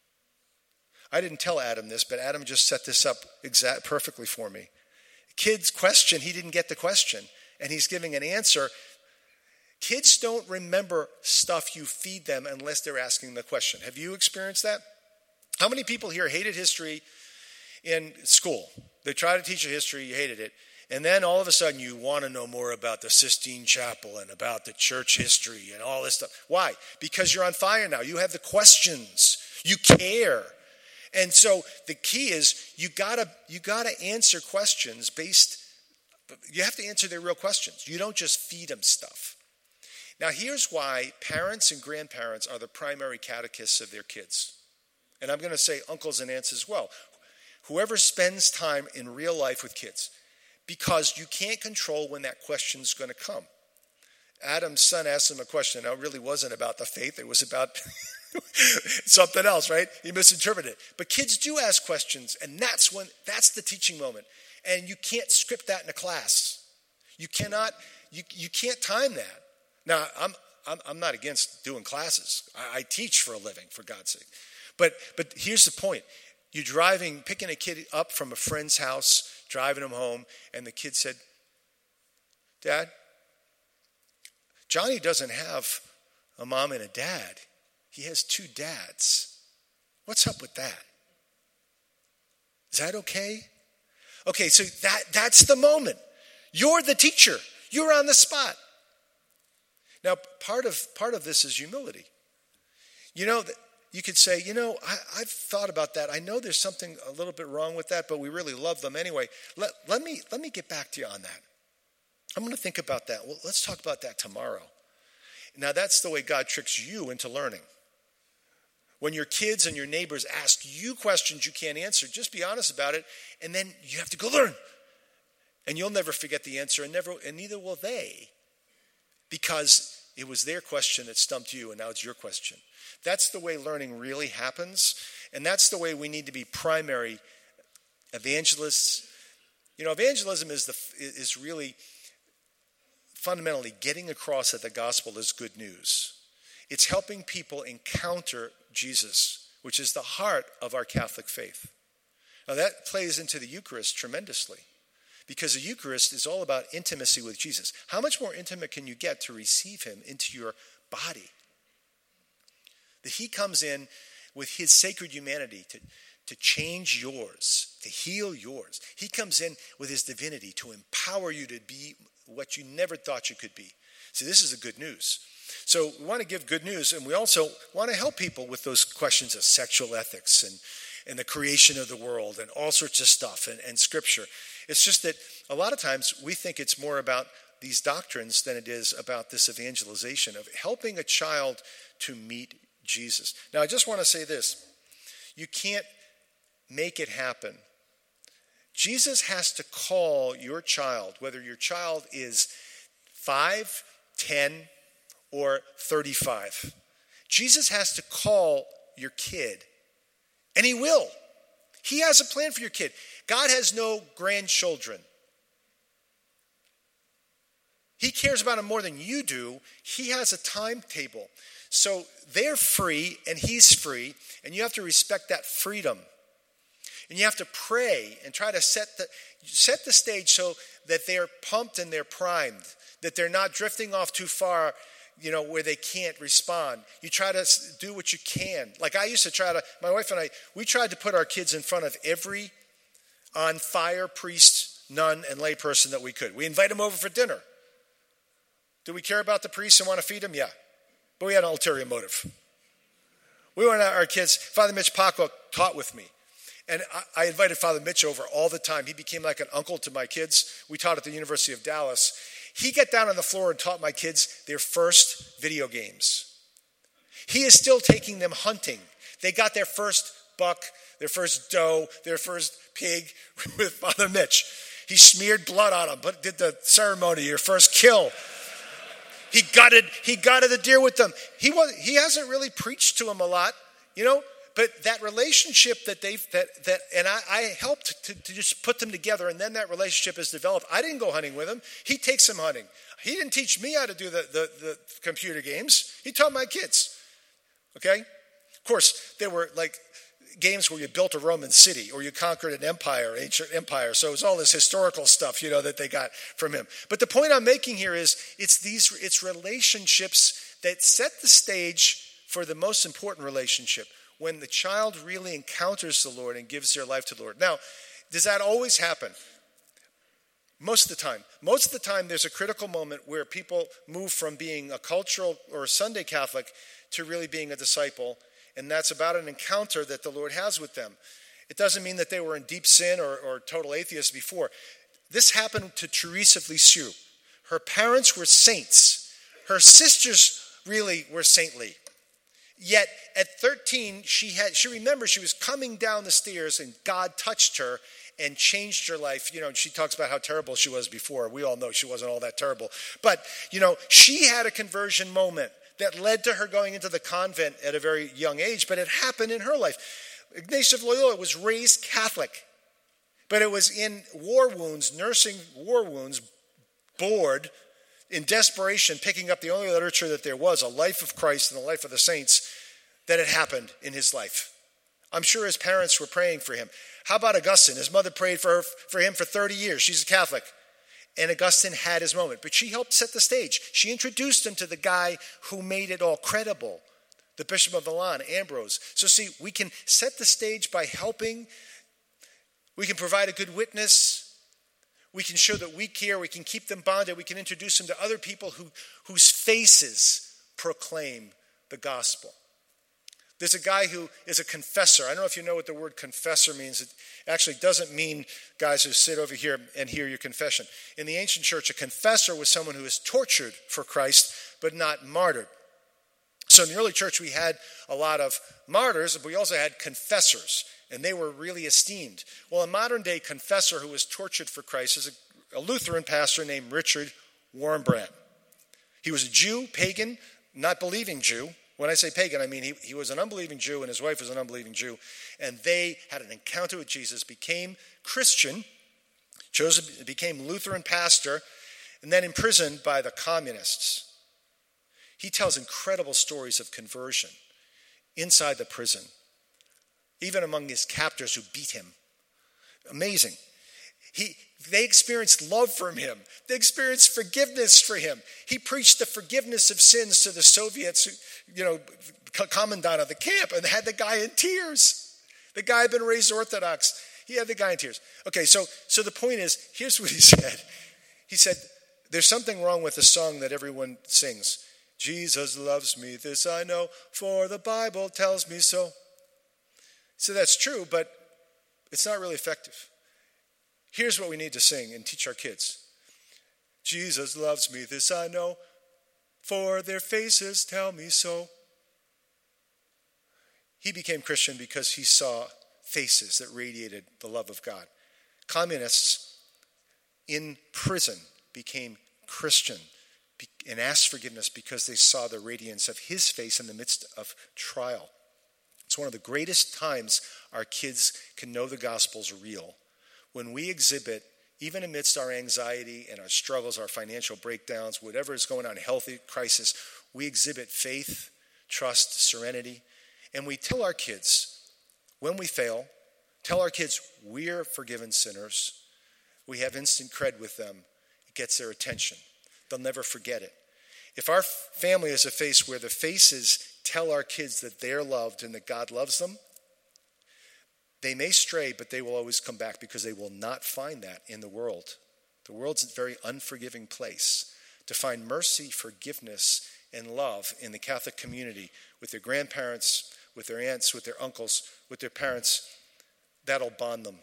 Speaker 1: I didn't tell Adam this, but Adam just set this up exact perfectly for me. Kid's question, he didn't get the question, and he's giving an answer. Kids don't remember stuff you feed them unless they're asking the question. Have you experienced that? How many people here hated history in school? They tried to teach you history, you hated it. And then all of a sudden you want to know more about the Sistine Chapel and about the church history and all this stuff. Why? Because you're on fire now. You have the questions. You care. And so the key is you gotta you gotta answer questions based, you have to answer their real questions. You don't just feed them stuff. Now here's why parents and grandparents are the primary catechists of their kids. And I'm going to say uncles and aunts as well. Whoever spends time in real life with kids, because you can't control when that question's going to come. Adam's son asked him a question. Now, it really wasn't about the faith. It was about something else, right? He misinterpreted it. But kids do ask questions, and that's when that's the teaching moment. And you can't script that in a class. You cannot. You you can't time that. Now, I'm I'm, I'm not against doing classes. I, I teach for a living, for God's sake. But but here's the point. You're driving, picking a kid up from a friend's house, driving him home, and the kid said, Dad, Johnny doesn't have a mom and a dad. He has two dads. What's up with that? Is that okay? Okay, so that, that's the moment. You're the teacher. You're on the spot. Now, part of part of this is humility. You know, you could say, you know, I, I've thought about that. I know there's something a little bit wrong with that, but we really love them anyway. Let, let me let me get back to you on that. I'm going to think about that. Well, let's talk about that tomorrow. Now, that's the way God tricks you into learning. When your kids and your neighbors ask you questions you can't answer, just be honest about it, and then you have to go learn. And you'll never forget the answer, and never, and neither will they, because it was their question that stumped you, and now it's your question. That's the way learning really happens, and that's the way we need to be primary evangelists. You know, evangelism is the is really fundamentally getting across that the gospel is good news. It's helping people encounter Jesus, which is the heart of our Catholic faith. Now that plays into the Eucharist tremendously, because the Eucharist is all about intimacy with Jesus. How much more intimate can you get to receive him into your body? That he comes in with his sacred humanity to, to change yours, to heal yours. He comes in with his divinity to empower you to be what you never thought you could be. See, this is the good news. So we want to give good news, and we also want to help people with those questions of sexual ethics and, and the creation of the world and all sorts of stuff and, and scripture. It's just that a lot of times we think it's more about these doctrines than it is about this evangelization of helping a child to meet Jesus. Now, I just want to say this. You can't make it happen. Jesus has to call your child, whether your child is five, ten, or thirty-five. Jesus has to call your kid, and he will. He has a plan for your kid. God has no grandchildren. He cares about them more than you do. He has a timetable. So they're free, and he's free, and you have to respect that freedom. And you have to pray and try to set the set the stage so that they're pumped and they're primed, that they're not drifting off too far, you know, where they can't respond. You try to do what you can. Like I used to try to, my wife and I, we tried to put our kids in front of every on fire priest, nun, and lay person that we could. We invite them over for dinner. Do we care about the priests and want to feed them? Yeah. But we had an ulterior motive. We wanted our kids, Father Mitch Paco taught with me. And I invited Father Mitch over all the time. He became like an uncle to my kids. We taught at the University of Dallas. He got down on the floor and taught my kids their first video games. He is still taking them hunting. They got their first buck, their first doe, their first pig with Father Mitch. He smeared blood on them, but did the ceremony, your first kill. He gutted, he gutted the deer with them. He was, he hasn't really preached to them a lot, you know. But that relationship that they've, that, that and I, I helped to, to just put them together, and then that relationship is developed. I didn't go hunting with him. He takes them hunting. He didn't teach me how to do the, the, the computer games. He taught my kids. Okay? Of course, there were like games where you built a Roman city or you conquered an empire, ancient empire. So it was all this historical stuff, you know, that they got from him. But the point I'm making here is it's these, it's relationships that set the stage for the most important relationship, when the child really encounters the Lord and gives their life to the Lord. Now, does that always happen? Most of the time. Most of the time, there's a critical moment where people move from being a cultural or a Sunday Catholic to really being a disciple, and that's about an encounter that the Lord has with them. It doesn't mean that they were in deep sin or, or total atheists before. This happened to Teresa of Lisieux. Her parents were saints. Her sisters really were saintly. Yet at thirteen, she had she remembers she was coming down the stairs and God touched her and changed her life. You know, she talks about how terrible she was before. We all know she wasn't all that terrible. But, you know, she had a conversion moment that led to her going into the convent at a very young age, but it happened in her life. Ignatius of Loyola was raised Catholic, but it was in war wounds, nursing war wounds, bored, in desperation, picking up the only literature that there was, a life of Christ and the life of the saints, that had happened in his life. I'm sure his parents were praying for him. How about Augustine? His mother prayed for, her, for him for thirty years. She's a Catholic. And Augustine had his moment. But she helped set the stage. She introduced him to the guy who made it all credible, the Bishop of Milan, Ambrose. So see, we can set the stage by helping. We can provide a good witness. We can show that we care. We can keep them bonded. We can introduce them to other people who, whose faces proclaim the gospel. There's a guy who is a confessor. I don't know if you know what the word confessor means. It actually doesn't mean guys who sit over here and hear your confession. In the ancient church, a confessor was someone who was tortured for Christ, but not martyred. So in the early church, we had a lot of martyrs, but we also had confessors, and they were really esteemed. Well, a modern day confessor who was tortured for Christ is a Lutheran pastor named Richard Wurmbrand. He was a Jew, pagan, not believing Jew. When I say pagan, I mean he, he was an unbelieving Jew and his wife was an unbelieving Jew. And they had an encounter with Jesus, became Christian, chose, became Lutheran pastor, and then imprisoned by the communists. He tells incredible stories of conversion inside the prison, even among his captors who beat him. Amazing. He, they experienced love from him. They experienced forgiveness for him. He preached the forgiveness of sins to the Soviets, who, you know, commandant of the camp, and had the guy in tears. The guy had been raised Orthodox. He had the guy in tears. Okay, so, so the point is, here's what he said. He said, there's something wrong with the song that everyone sings. Jesus loves me, this I know, for the Bible tells me so. So that's true, but it's not really effective. Here's what we need to sing and teach our kids. Jesus loves me, this I know, for their faces tell me so. He became Christian because he saw faces that radiated the love of God. Communists in prison became Christian and asked forgiveness because they saw the radiance of his face in the midst of trial. It's one of the greatest times our kids can know the gospel's real. When we exhibit, even amidst our anxiety and our struggles, our financial breakdowns, whatever is going on, health crisis, we exhibit faith, trust, serenity, and we tell our kids, when we fail, tell our kids we're forgiven sinners. We have instant cred with them. It gets their attention. They'll never forget it. If our family is a face where the faces tell our kids that they're loved and that God loves them, they may stray, but they will always come back because they will not find that in the world. The world's a very unforgiving place. To find mercy, forgiveness, and love in the Catholic community with their grandparents, with their aunts, with their uncles, with their parents, that'll bond them.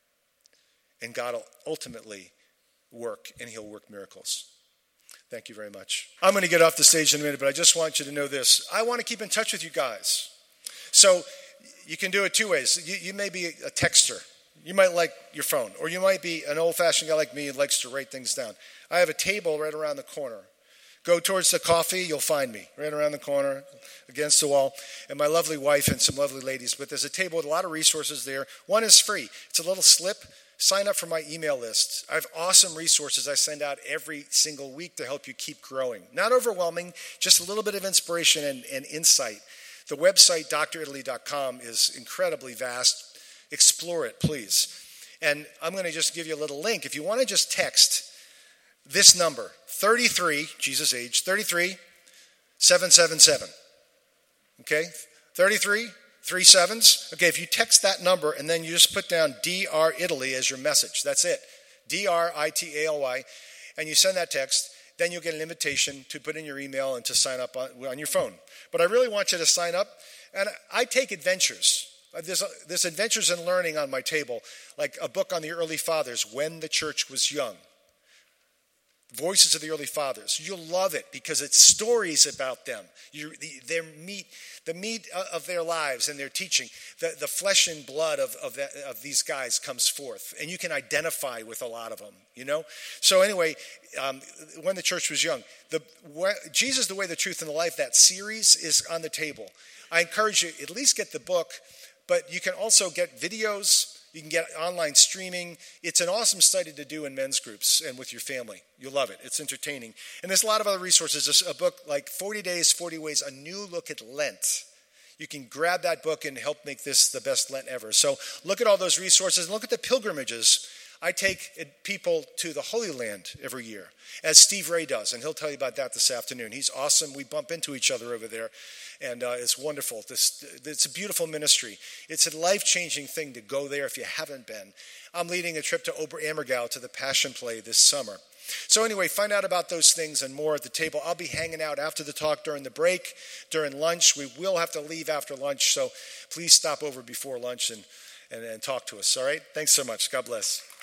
Speaker 1: And God will ultimately work, and he'll work miracles. Thank you very much. I'm going to get off the stage in a minute, but I just want you to know this. I want to keep in touch with you guys. So you can do it two ways. You, you may be a texter. You might like your phone. Or you might be an old-fashioned guy like me who likes to write things down. I have a table right around the corner. Go towards the coffee, you'll find me right around the corner against the wall. And my lovely wife and some lovely ladies. But there's a table with a lot of resources there. One is free. It's a little slip. Sign up for my email list. I have awesome resources I send out every single week to help you keep growing. Not overwhelming, just a little bit of inspiration and, and insight. The website, D R italy dot com, is incredibly vast. Explore it, please. And I'm going to just give you a little link. If you want to just text this number, thirty-three, Jesus age, thirty-three, seven seven seven. Okay? thirty-three, three sevens. Okay, if you text that number and then you just put down D R Italy as your message, that's it. D R I T A L Y. And you send that text, then you'll get an invitation to put in your email and to sign up on, on your phone. But I really want you to sign up. And I take adventures. There's, there's adventures in learning on my table, like a book on the early fathers, When the Church Was Young. Voices of the Early Fathers. You'll love it because it's stories about them. You, the, their meat, the meat of their lives and their teaching. The, the flesh and blood of, of, that, of these guys comes forth. And you can identify with a lot of them, you know? So anyway, um, When the Church Was Young. The, where, Jesus, the Way, the Truth, and the Life, that series is on the table. I encourage you, at least get the book, but you can also get videos. You can get online streaming. It's an awesome study to do in men's groups and with your family. You'll love it. It's entertaining. And there's a lot of other resources. There's a book like forty days, forty ways, A New Look at Lent. You can grab that book and help make this the best Lent ever. So look at all those resources and look at the pilgrimages. I take people to the Holy Land every year, as Steve Ray does, and he'll tell you about that this afternoon. He's awesome. We bump into each other over there, and uh, it's wonderful. This, it's a beautiful ministry. It's a life-changing thing to go there if you haven't been. I'm leading a trip to Oberammergau to the Passion Play this summer. So anyway, find out about those things and more at the table. I'll be hanging out after the talk during the break, during lunch. We will have to leave after lunch, so please stop over before lunch and, and, and talk to us, all right? Thanks so much. God bless.